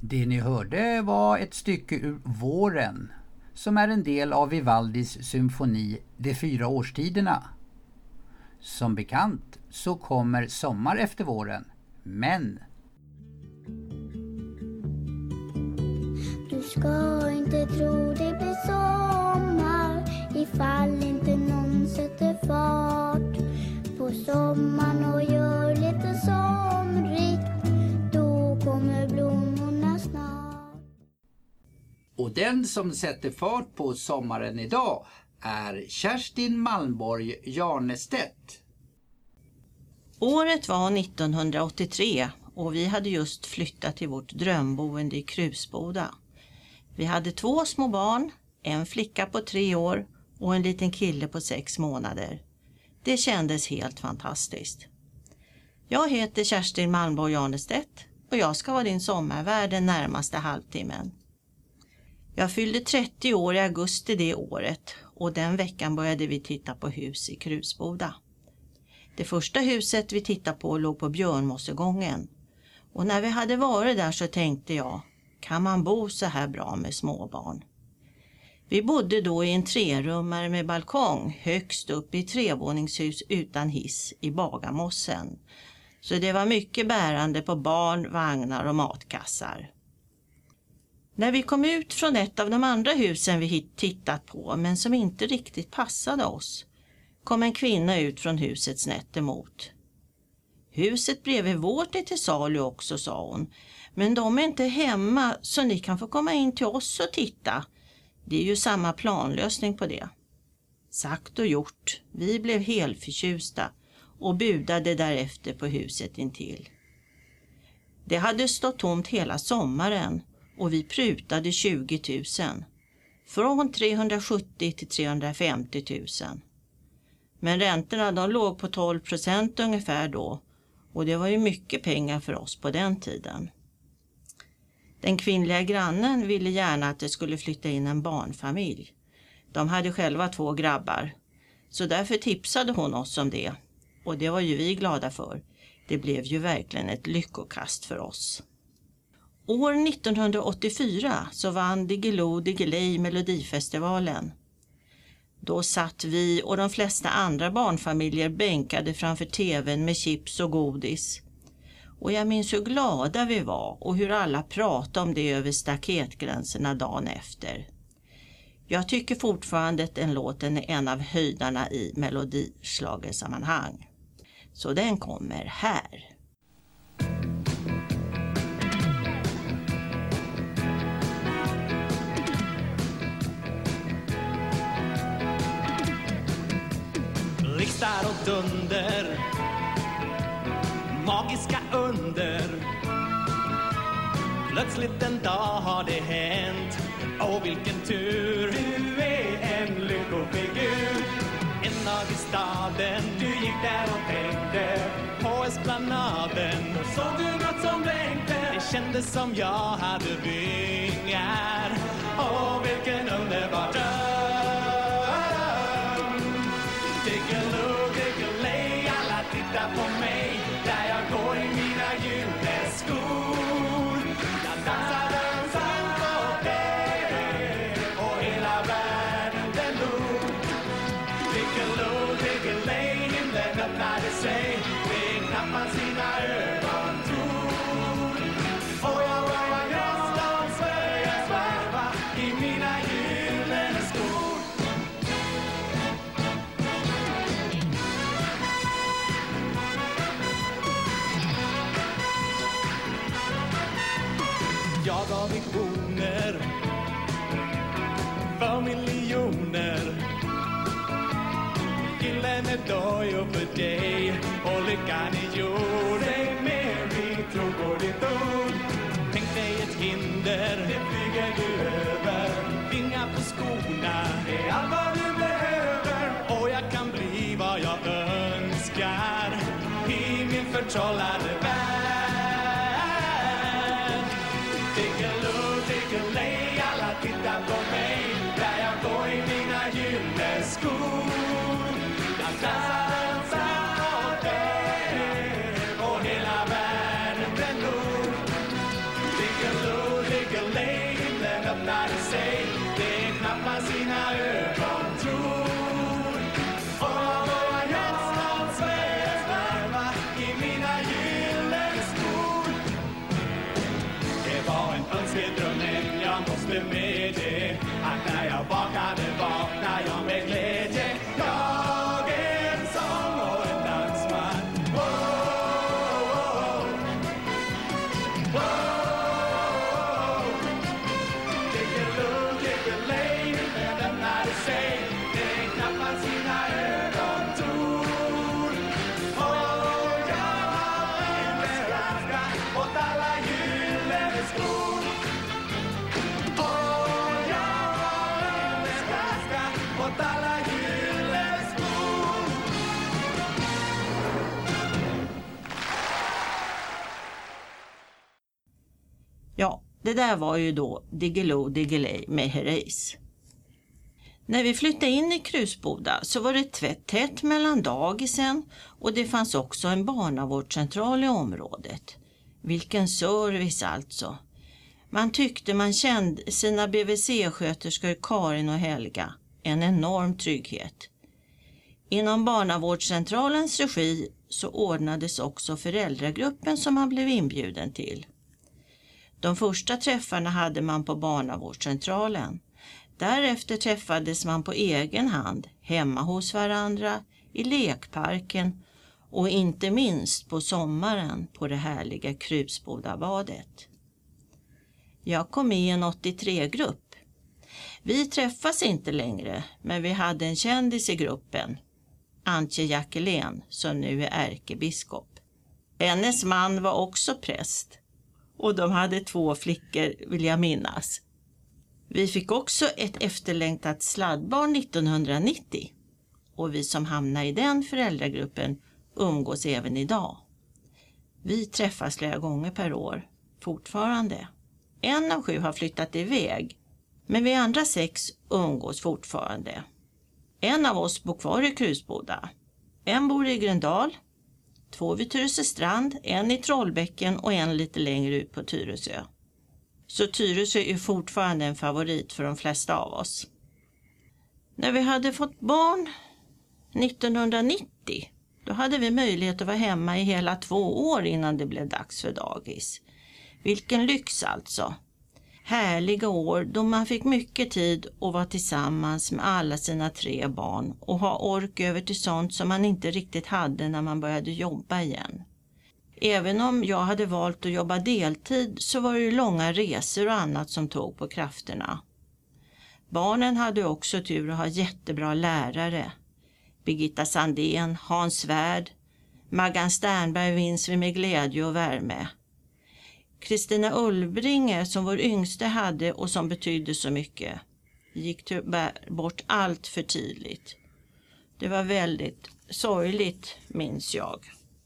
Det ni hörde var ett stycke ur Våren, som är en del av Vivaldis symfoni De 4 årstiderna. Som bekant så kommer sommar efter våren, men... Du ska inte tro det blir sommar ifall inte någon sätter fart på sommaren och gör lite somrigt. Då kommer blommorna snart. Och den som sätter fart på sommaren idag är Kerstin Malmborg Jarnestedt. Året var 1983 och vi hade just flyttat till vårt drömboende i Krusboda. Vi hade 2 små barn, en flicka på 3 år och en liten kille på 6 månader. Det kändes helt fantastiskt. Jag heter Kerstin Malmborg Jarnestedt och jag ska vara din sommarvärd den närmaste halvtimmen. Jag fyllde 30 år i augusti det året och den veckan började vi titta på hus i Krusboda. Det första huset vi tittade på låg på Björnmossegången och när vi hade varit där så tänkte jag, kan man bo så här bra med småbarn? Vi bodde då i en 3-rummare med balkong högst upp i 3-våningshus utan hiss i Bagarmossen. Så det var mycket bärande på barn, vagnar och matkassar. När vi kom ut från ett av de andra husen vi tittat på men som inte riktigt passade oss kom en kvinna ut från huset snett emot. Huset bredvid vårt är till salu också, sa hon. Men de är inte hemma så ni kan få komma in till oss och titta. Det är ju samma planlösning på det. Sagt och gjort, vi blev helt förtjusta och budade därefter på huset intill. Det hade stått tomt hela sommaren och vi prutade 20 000. Från 370 till 350 000. Men räntorna de låg på 12% ungefär då och det var ju mycket pengar för oss på den tiden. Den kvinnliga grannen ville gärna att det skulle flytta in en barnfamilj. De hade själva 2 grabbar. Så därför tipsade hon oss om det. Och det var ju vi glada för. Det blev ju verkligen ett lyckokast för oss. År 1984 så vann Diggiloo Diggiley Melodifestivalen. Då satt vi och de flesta andra barnfamiljer bänkade framför tvn med chips och godis. Och jag minns hur glada vi var och hur alla pratade om det över staketgränserna dagen efter. Jag tycker fortfarande att den låten är en av höjdarna i melodislagersammanhang. Så den kommer här. Blixtar och dunder, magiska under. Plötsligt en dag har det hänt. Åh, vilken tur. Du är en lyckofigur. En dag i staden, du gick där och tänkte på esplanaden. Och såg du något som blänkte. Det kändes som jag hade vingar. Åh, vilken underbar dröm. Diggiloo, Diggiley, alla tittar på mig där jag går i mina juleskor. Jag dansar på dig och hela världen den log. Diggiloo, Diggiley, himlen öppnade sig. Det är knappt sina ögon tror. Och jag börjar gråta och sväva i mina gyllene skor. Jag gav visioner för miljoner. Gyllene dojor för dig och lyckan i jord. Säg mer, vi tror på ditt ord. Tänk dig ett hinder, det flyger du över. Vingar på skorna, det är allt vad du behöver. Och jag kan bli vad jag önskar i min förtrollade värld. Diggiloo, Diggiley, alla tittar på mig där jag går i mina gylleskor. Jag dansar åt dig och hela världen den log. Diggiloo, Det där var ju då Diggiloo Diggiley med Herreys. När vi flyttade in i Krusboda så var det tätt mellan dagisen och det fanns också en barnavårdscentral i området. Vilken service alltså! Man tyckte man kände sina BVC-sköterskor Karin och Helga. En enorm trygghet. Inom barnavårdscentralens regi så ordnades också föräldragruppen som man blev inbjuden till. De första träffarna hade man på barnavårdscentralen. Därefter träffades man på egen hand, hemma hos varandra, i lekparken och inte minst på sommaren på det härliga Krusbodabadet. Jag kom i en 83-grupp. Vi träffas inte längre, men vi hade en kändis i gruppen, Antje Jackelén, som nu är ärkebiskop. Hennes man var också präst och de hade 2 flickor, vill jag minnas. Vi fick också ett efterlängtat sladdbarn 1990 och vi som hamnar i den föräldragruppen umgås även idag. Vi träffas flera gånger per år, fortfarande. 1 av 7 har flyttat iväg, men vi andra 6 umgås fortfarande. 1 av oss bor kvar i Krusboda. 1 bor i Gröndal, 2 vid Tyresöstrand, 1 i Trollbäcken och 1 lite längre ut på Tyresö. Så Tyresö är fortfarande en favorit för de flesta av oss. När vi hade fått barn 1990, då hade vi möjlighet att vara hemma i hela 2 år innan det blev dags för dagis. Vilken lyx alltså! Härliga år då man fick mycket tid att vara tillsammans med alla sina 3 barn och ha ork över till sånt som man inte riktigt hade när man började jobba igen. Även om jag hade valt att jobba deltid så var det långa resor och annat som tog på krafterna. Barnen hade också tur att ha jättebra lärare. Birgitta Sandén, Hans Svärd, Maggan Sternberg minns vi med glädje och värme. Kristina Ulbringe som vår yngste hade och som betydde så mycket gick tyvärr bort allt för tidigt. Det var väldigt sorgligt, minns jag.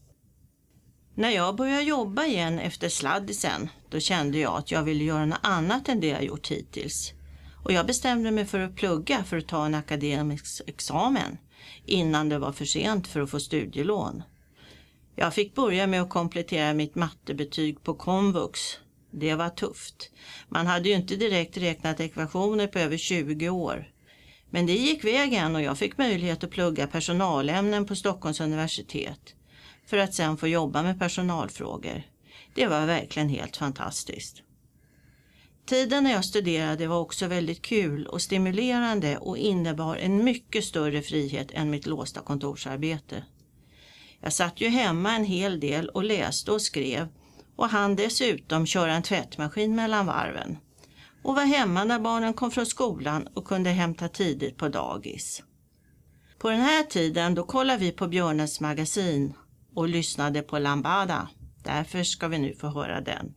När jag började jobba igen efter sladdisen, då kände jag att jag ville göra något annat än det jag gjort hittills. Och jag bestämde mig för att plugga för att ta en akademisk examen innan det var för sent för att få studielån. Jag fick börja med att komplettera mitt mattebetyg på komvux. Det var tufft. Man hade ju inte direkt räknat ekvationer på över 20 år. Men det gick vägen och jag fick möjlighet att plugga personalämnen på Stockholms universitet för att sedan få jobba med personalfrågor. Det var verkligen helt fantastiskt. Tiden när jag studerade var också väldigt kul och stimulerande och innebar en mycket större frihet än mitt låsta kontorsarbete. Jag satt ju hemma en hel del och läste och skrev och hann dessutom köra en tvättmaskin mellan varven. Och var hemma när barnen kom från skolan och kunde hämta tidigt på dagis. På den här tiden då kollade vi på Björnes magasin och lyssnade på Lambada. Därför ska vi nu få höra den.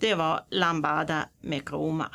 det var Lambada med Kroma.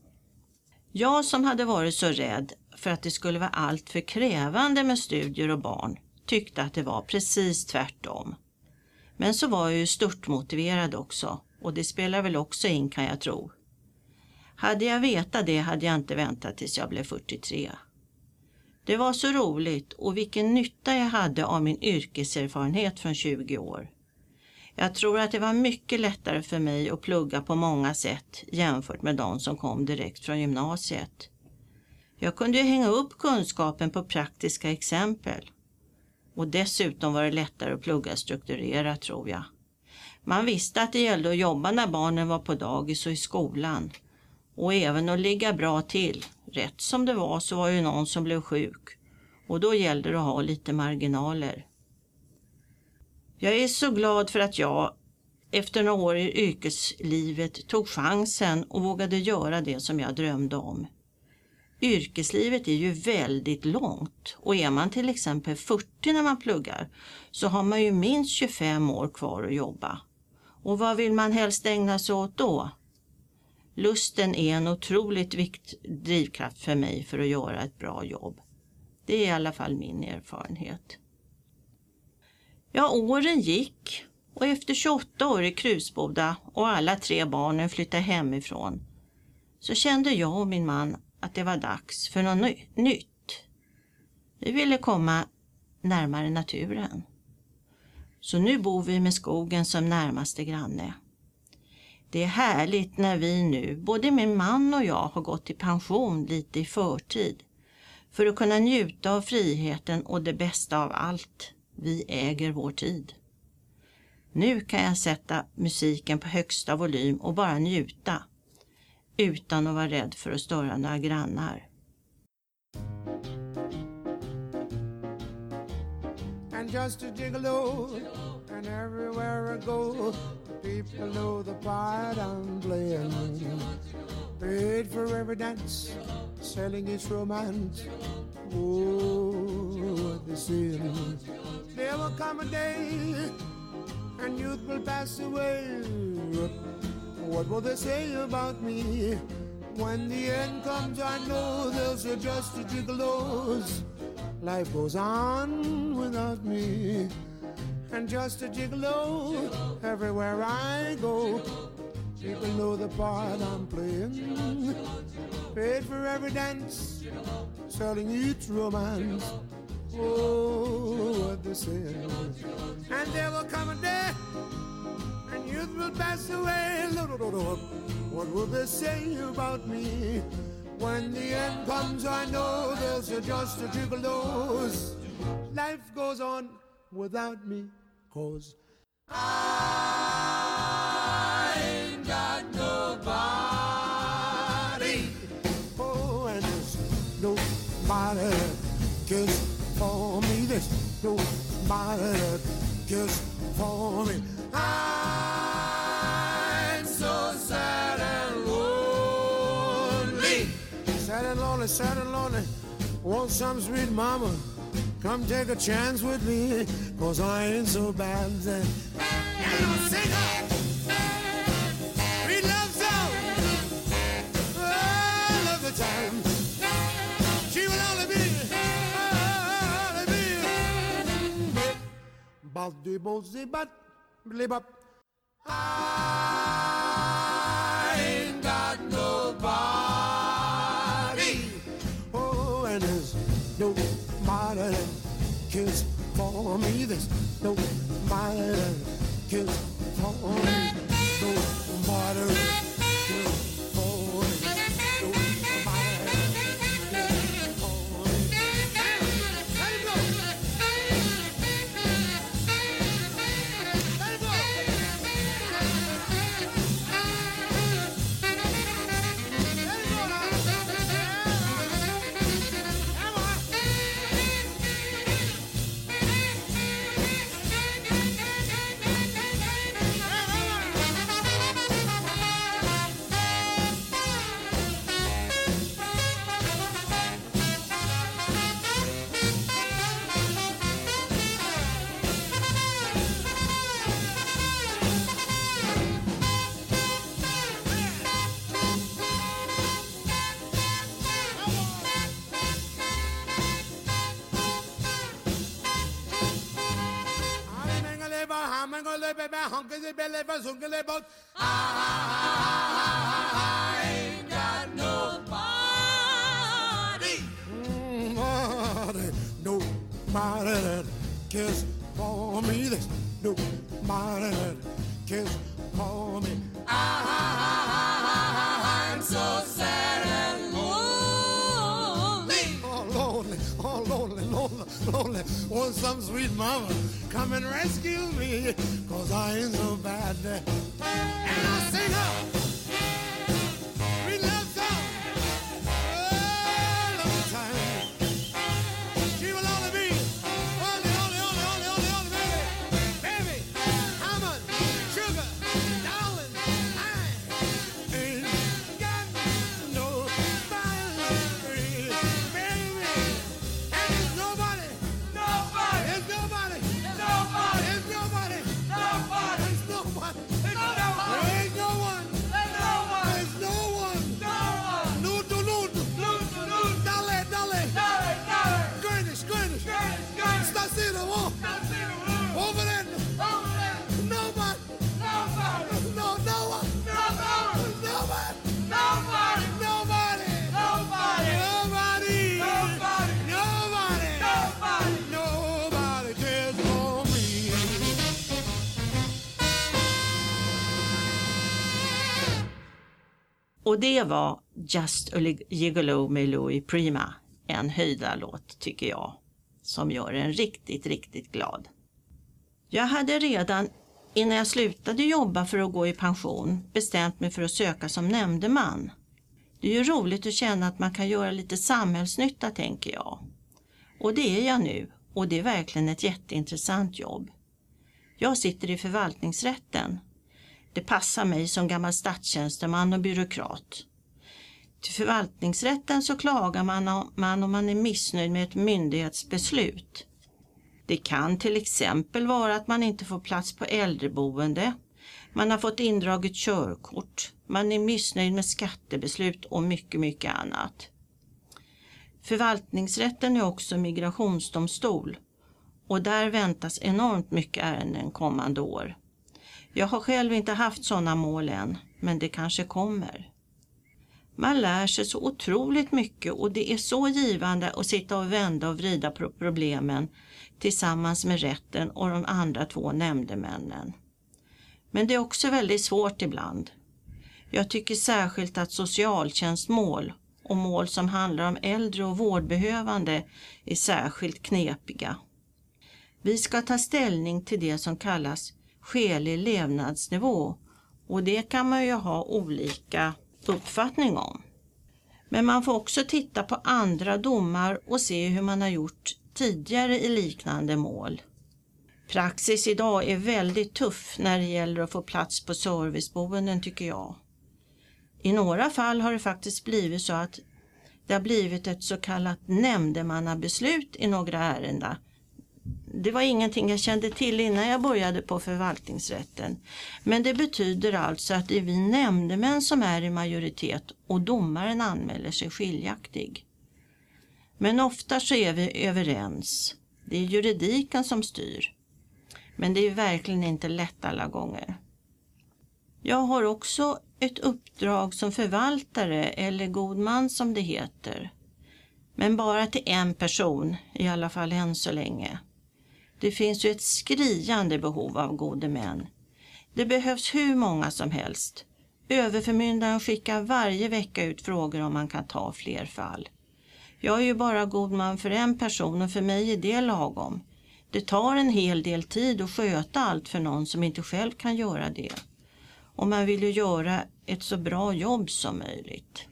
Jag som hade varit så rädd för att det skulle vara allt för krävande med studier och barn tyckte att det var precis tvärtom. Men så var jag ju störtmotiverad också, och det spelar väl också in, kan jag tro. Hade jag vetat det hade jag inte väntat tills jag blev 43. Det var så roligt, och vilken nytta jag hade av min yrkeserfarenhet från 20 år. Jag tror att det var mycket lättare för mig att plugga på många sätt jämfört med de som kom direkt från gymnasiet. Jag kunde ju hänga upp kunskapen på praktiska exempel. Och dessutom var det lättare att plugga strukturerat, tror jag. Man visste att det gällde att jobba när barnen var på dagis och i skolan. Och även att ligga bra till. Rätt som det var så var ju någon som blev sjuk. Och då gällde det att ha lite marginaler. Jag är så glad för att jag efter några år i yrkeslivet tog chansen och vågade göra det som jag drömde om. Yrkeslivet är ju väldigt långt, och är man till exempel 40 när man pluggar så har man ju minst 25 år kvar att jobba. Och vad vill man helst ägna sig åt då? Lusten är en otroligt viktig drivkraft för mig för att göra ett bra jobb. Det är i alla fall min erfarenhet. Ja, åren gick, och efter 28 år i Krusboda och alla 3 barnen flyttade hemifrån så kände jag och min man att det var dags för något nytt. Vi ville komma närmare naturen. Så nu bor vi med skogen som närmaste granne. Det är härligt när vi nu, både min man och jag, har gått i pension lite i förtid. För att kunna njuta av friheten och det bästa av allt. Vi äger vår tid. Nu kan jag sätta musiken på högsta volym och bara njuta. Utan att vara rädd för att störa några grannar. And just a gigolo, and everywhere I go, people know the part I'm playing. Paid for every dance, selling its romance. Oh, what they say. There will come a day, and youth will pass away. What will they say about me? When the end comes, I know they'll say just a gigolos. Life goes on without me. And just a gigolo, everywhere I go. People know the part I'm playing. Paid for every dance, selling each romance. Oh, what they say. And there will come a day, and youth will pass away. What will they say about me? When the end comes, I know there's just a gigolos. Life goes on without me, 'cause I ain't got nobody. Oh, and there's nobody that cares for me. There's nobody that cares for me. I'm so sad and lonely. Sad and lonely, sad and lonely. Want some sweet mama, come take a chance with me, 'cause I ain't so bad. And I'll sing up sweet love song. Oh, I love the time. She will only be Baldy bozy but blib up. I ain't got nobody. Oh, and there's nobody that cares for me. There's nobody that cares for me. Nobody that cares for me. Nobody that cares for me. Let it go. Let it go. Let it go now. Come on. Humbly baby, hunky belly, bazooky boat. I ain't got nobody. Nobody that cares for me. There's nobody that cares for me. I'm so sad and lonely. Oh, lonely. Want some sweet mama come and rescue me, 'cause I ain't so bad. And I sing up sweet love song all the time. She will only be only baby, almond, sugar, darling, I ain't got nobody, baby. And there's nobody. There's nobody. There's nobody. There ain't no one. There's no one. Luto. Dale. Gurnish. Stasina, over there. Nobody. No one. Nobody cares for me. Och det var Just a Gigolo med Louis Prima, en höjdarlåt tycker jag, som gör en riktigt, riktigt glad. Jag hade redan innan jag slutade jobba för att gå i pension bestämt mig för att söka som nämndeman. Det är ju roligt att känna att man kan göra lite samhällsnytta, tänker jag. Och det är jag nu, och det är verkligen ett jätteintressant jobb. Jag sitter i förvaltningsrätten. Det passar mig som gammal statstjänsteman och byråkrat. Till förvaltningsrätten så klagar man om man är missnöjd med ett myndighetsbeslut. Det kan till exempel vara att man inte får plats på äldreboende. Man har fått indraget körkort. Man är missnöjd med skattebeslut och mycket, mycket annat. Förvaltningsrätten är också migrationsdomstol. Och där väntas enormt mycket ärenden kommande år. Jag har själv inte haft sådana mål än, men det kanske kommer. Man lär sig så otroligt mycket och det är så givande att sitta och vända och vrida på problemen tillsammans med rätten och de andra 2 nämndemännen. Men det är också väldigt svårt ibland. Jag tycker särskilt att socialtjänstmål och mål som handlar om äldre och vårdbehövande är särskilt knepiga. Vi ska ta ställning till det som kallas skälig levnadsnivå och det kan man ju ha olika uppfattning om. Men man får också titta på andra domar och se hur man har gjort tidigare i liknande mål. Praxis idag är väldigt tuff när det gäller att få plats på serviceboenden, tycker jag. I några fall har det faktiskt blivit så att det har blivit ett så kallat nämndemannabeslut i några ärenden. Det var ingenting jag kände till innan jag började på förvaltningsrätten. Men det betyder alltså att det är vi nämndemän som är i majoritet och domaren anmäler sig skiljaktig. Men ofta så är vi överens. Det är juridiken som styr. Men det är verkligen inte lätt alla gånger. Jag har också ett uppdrag som förvaltare eller god man som det heter. Men bara till en person, i alla fall än så länge. Det finns ju ett skriande behov av gode män. Det behövs hur många som helst. Överförmyndaren skickar varje vecka ut frågor om man kan ta fler fall. Jag är ju bara god man för en person och för mig är det lagom. Det tar en hel del tid att sköta allt för någon som inte själv kan göra det. Och man vill ju göra ett så bra jobb som möjligt.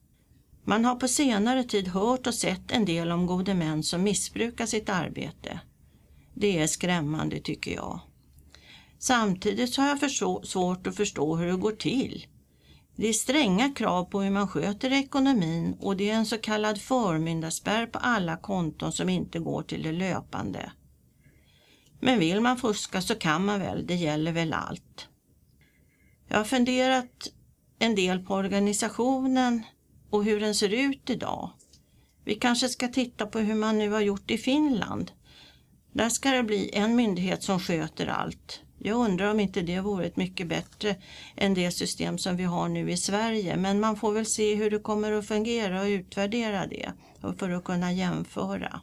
Man har på senare tid hört och sett en del om gode män som missbrukar sitt arbete. Det är skrämmande, tycker jag. Samtidigt så har jag svårt att förstå hur det går till. Det är stränga krav på hur man sköter ekonomin och det är en så kallad förmyndarspärr på alla konton som inte går till det löpande. Men vill man fuska så kan man väl, det gäller väl allt. Jag har funderat en del på organisationen och hur den ser ut idag. Vi kanske ska titta på hur man nu har gjort i Finland. Där ska det bli en myndighet som sköter allt. Jag undrar om inte det vore ett mycket bättre än det system som vi har nu i Sverige. Men man får väl se hur det kommer att fungera och utvärdera det för att kunna jämföra.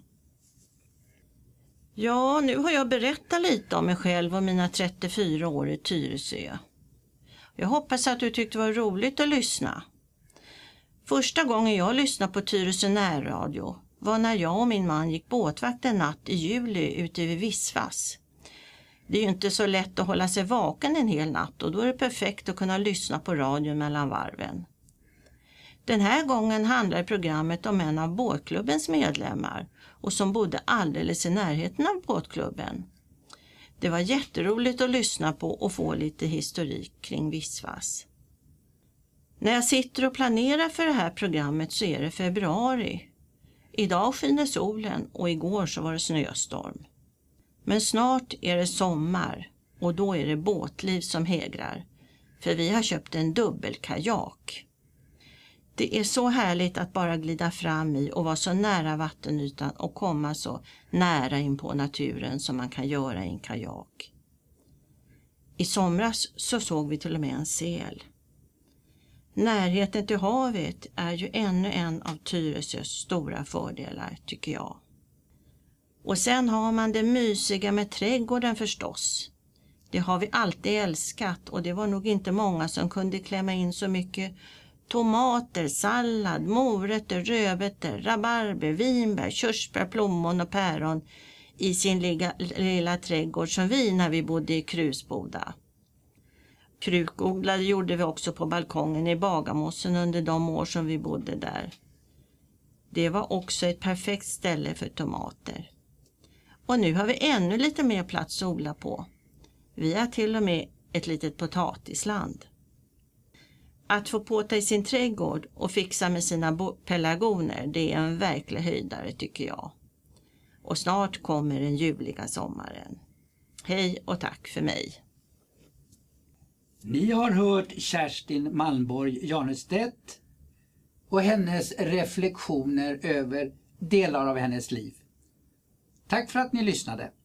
Ja, nu har jag berättat lite om mig själv och mina 34 år i Tyresö. Jag hoppas att du tyckte det var roligt att lyssna. Första gången jag lyssnade på Tyresö närradio var när jag och min man gick båtvakt en natt i juli ute vid Vissvass. Det är ju inte så lätt att hålla sig vaken en hel natt och då är det perfekt att kunna lyssna på radion mellan varven. Den här gången handlar programmet om en av båtklubbens medlemmar och som bodde alldeles i närheten av båtklubben. Det var jätteroligt att lyssna på och få lite historik kring Vissvass. När jag sitter och planerar för det här programmet så är det februari. Idag skiner solen och igår så var det snöstorm. Men snart är det sommar och då är det båtliv som hägrar. För vi har köpt en dubbelkajak. Det är så härligt att bara glida fram i och vara så nära vattenytan och komma så nära in på naturen som man kan göra i en kajak. I somras så såg vi till och med en säl. Närheten till havet är ju ännu en av Tyresös stora fördelar tycker jag. Och sen har man det mysiga med trädgården förstås. Det har vi alltid älskat och det var nog inte många som kunde klämma in så mycket tomater, sallad, morötter, rödbetor, rabarber, vinbär, körsbär, plommon och päron i sin lilla trädgård som vi när vi bodde i Krusboda. Krukodlade gjorde vi också på balkongen i Bagarmossen under de år som vi bodde där. Det var också ett perfekt ställe för tomater. Och nu har vi ännu lite mer plats att odla på. Vi har till och med ett litet potatisland. Att få påta i sin trädgård och fixa med sina pelargoner, det är en verklig höjdare tycker jag. Och snart kommer den ljuvliga sommaren. Hej och tack för mig. Ni har hört Kerstin Malmborg Janestedt och hennes reflektioner över delar av hennes liv. Tack för att ni lyssnade.